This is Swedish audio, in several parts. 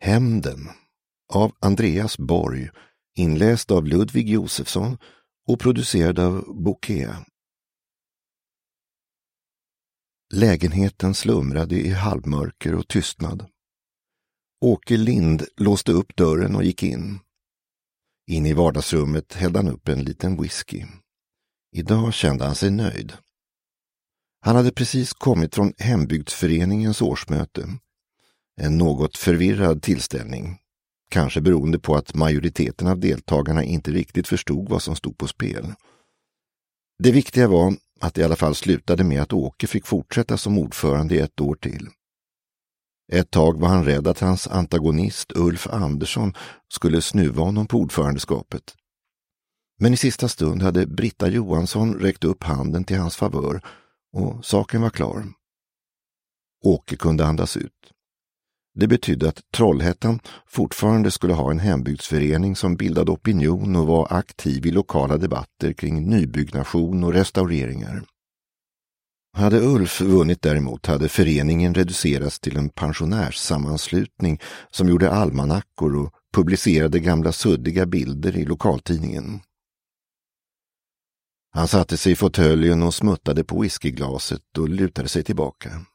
Hämnden av Andreas Borg, inläst av Ludvig Josefsson och producerad av Bokea. Lägenheten slumrade i halvmörker och tystnad. Åke Lind låste upp dörren och gick in. In i vardagsrummet hällde han upp en liten whisky. Idag kände han sig nöjd. Han hade precis kommit från hembygdsföreningens årsmöte. En något förvirrad tillställning. Kanske beroende på att majoriteten av deltagarna inte riktigt förstod vad som stod på spel. Det viktiga var att det i alla fall slutade med att Åke fick fortsätta som ordförande i 1 år till. Ett tag var han rädd att hans antagonist Ulf Andersson skulle snuva honom på ordförandeskapet. Men i sista stund hade Britta Johansson räckt upp handen till hans favör och saken var klar. Åke kunde andas ut. Det betydde att Trollhättan fortfarande skulle ha en hembygdsförening som bildade opinion och var aktiv i lokala debatter kring nybyggnation och restaureringar. Hade Ulf vunnit däremot hade föreningen reducerats till en pensionärssammanslutning som gjorde almanackor och publicerade gamla suddiga bilder i lokaltidningen. Han satte sig i fåtöljen och smuttade på whiskyglaset och lutade sig tillbaka.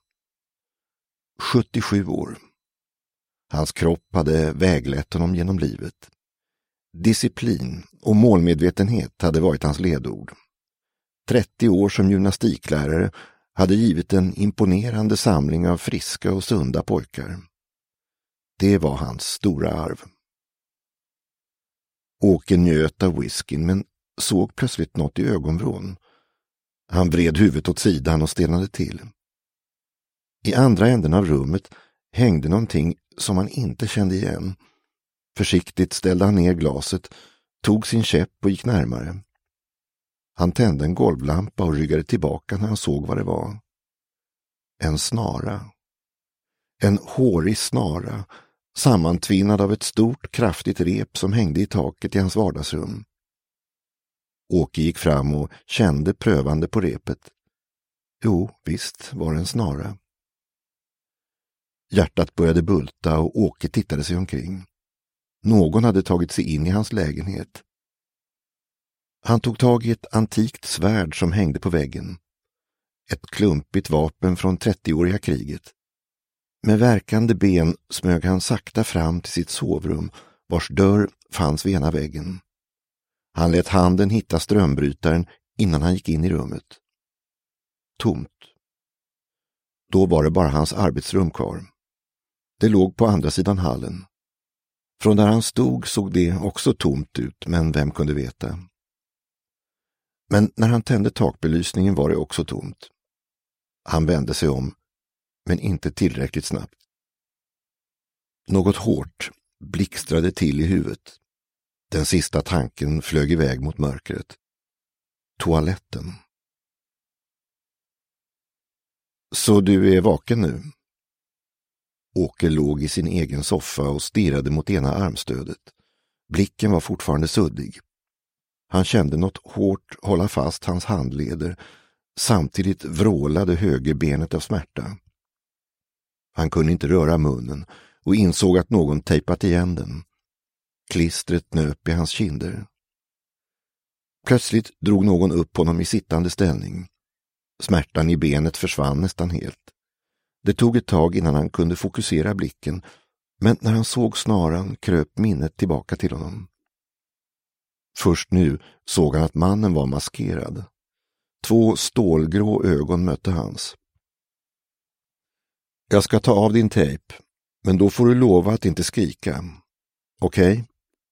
77 år. Hans kropp hade väglett honom genom livet. Disciplin och målmedvetenhet hade varit hans ledord. 30 år som gymnastiklärare hade givit en imponerande samling av friska och sunda pojkar. Det var hans stora arv. Åke njöt av whiskyn men såg plötsligt något i ögonvrån. Han vred huvudet åt sidan och stelnade till. I andra änden av rummet hängde någonting som han inte kände igen. Försiktigt ställde han ner glaset, tog sin käpp och gick närmare. Han tände en golvlampa och ryggade tillbaka när han såg vad det var. En snara. En hårig snara, sammantvinnad av ett stort, kraftigt rep som hängde i taket i hans vardagsrum. Åke gick fram och kände prövande på repet. Jo, visst var det en snara. Hjärtat började bulta och Åke tittade sig omkring. Någon hade tagit sig in i hans lägenhet. Han tog tag i ett antikt svärd som hängde på väggen. Ett klumpigt vapen från 30-åriga kriget. Med verkande ben smög han sakta fram till sitt sovrum, vars dörr fanns vid ena väggen. Han lät handen hitta strömbrytaren innan han gick in i rummet. Tomt. Då var det bara hans arbetsrum kvar. Det låg på andra sidan hallen. Från där han stod såg det också tomt ut, men vem kunde veta? Men när han tände takbelysningen var det också tomt. Han vände sig om, men inte tillräckligt snabbt. Något hårt blixtrade till i huvudet. Den sista tanken flög iväg mot mörkret. Toaletten. Så du är vaken nu? Åke låg i sin egen soffa och stirrade mot ena armstödet. Blicken var fortfarande suddig. Han kände något hårt hålla fast hans handleder. Samtidigt vrålade högerbenet av smärta. Han kunde inte röra munnen och insåg att någon tejpat igen den. Klistret nöp i hans kinder. Plötsligt drog någon upp honom i sittande ställning. Smärtan i benet försvann nästan helt. Det tog ett tag innan han kunde fokusera blicken, men när han såg snaran kröp minnet tillbaka till honom. Först nu såg han att mannen var maskerad. 2 stålgrå ögon mötte hans. Jag ska ta av din tejp, men då får du lova att inte skrika. Okej?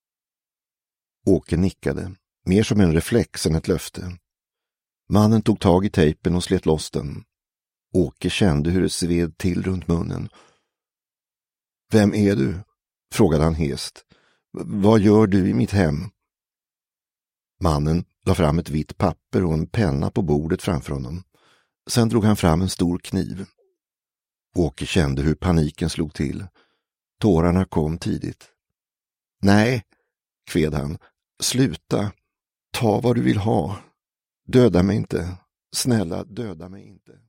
Åke nickade, mer som en reflex än ett löfte. Mannen tog tag i tejpen och slet loss den. Åke kände hur det sved till runt munnen. Vem är du? Frågade han hest. Vad gör du i mitt hem? Mannen la fram ett vitt papper och en penna på bordet framför honom. Sen drog han fram en stor kniv. Åke kände hur paniken slog till. Tårarna kom tidigt. Nej, kved han. Sluta. Ta vad du vill ha. Döda mig inte. Snälla, döda mig inte.